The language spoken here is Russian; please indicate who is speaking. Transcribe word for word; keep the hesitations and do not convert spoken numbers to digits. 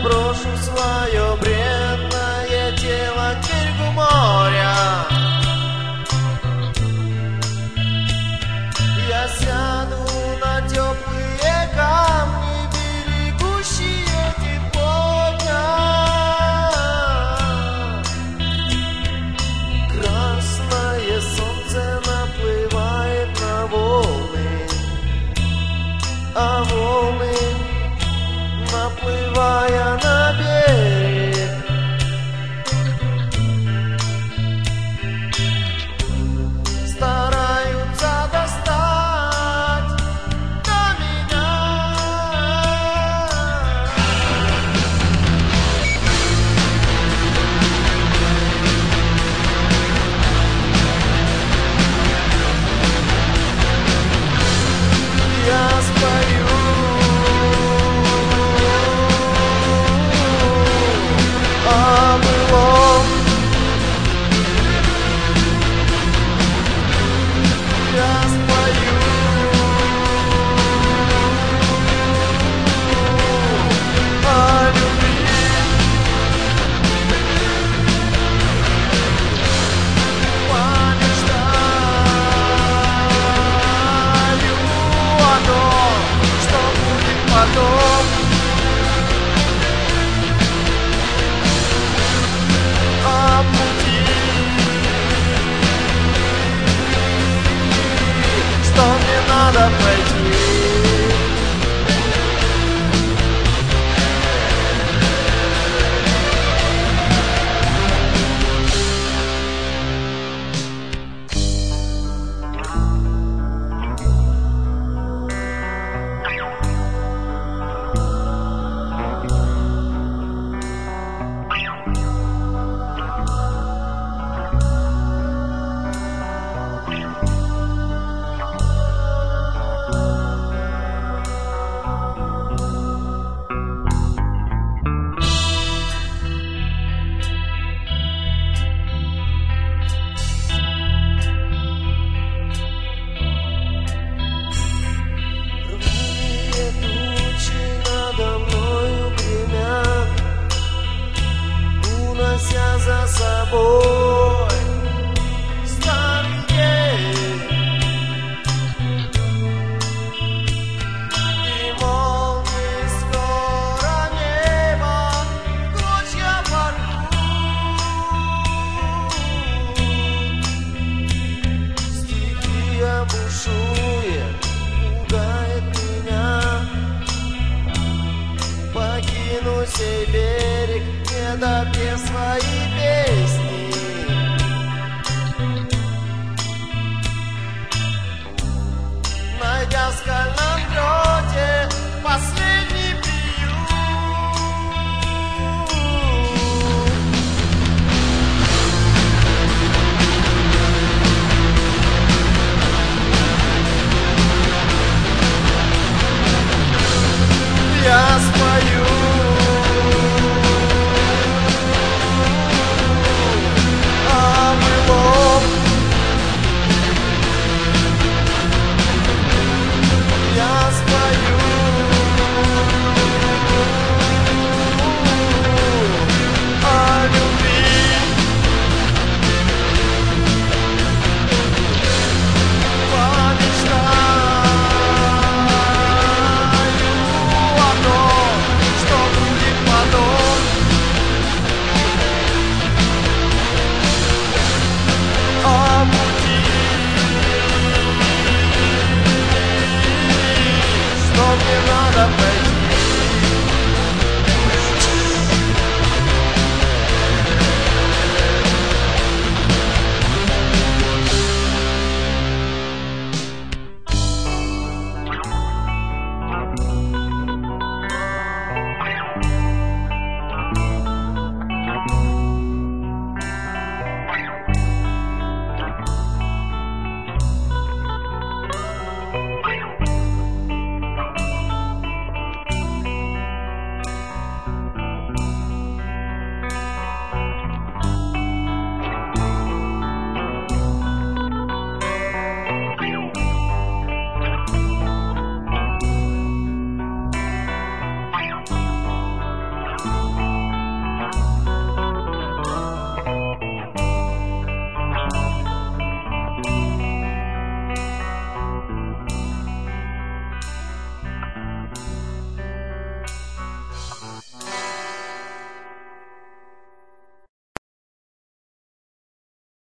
Speaker 1: брошу свое бренное тело к берегу моря. Я сяду на теплые камни, берегущие теплотня. Красное солнце наплывает на волны, а волны, наплывая на берег, стараются достать до меня. Я спою о былом. Я спою о любви. Помечтаю о том, что будет потом. О пути, что мне надо пройти. Рваные тучи надо мною гремят, унося за собой старый день. И молнии скоро небо в клочья порвут. Стихия бушует, пугает меня. Покину сей берег, не допев свои